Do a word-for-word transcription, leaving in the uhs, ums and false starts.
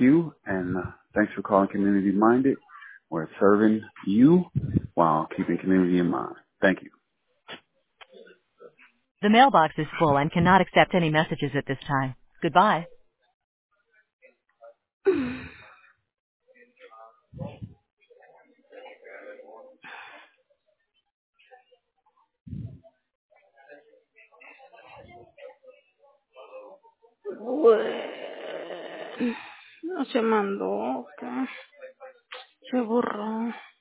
you, and uh, thanks for calling Community Minded. We're serving you while keeping community in mind. Thank you. The mailbox is full and cannot accept any messages at this time. Goodbye. Bueno, no se mandó, ¿qué? Se borró.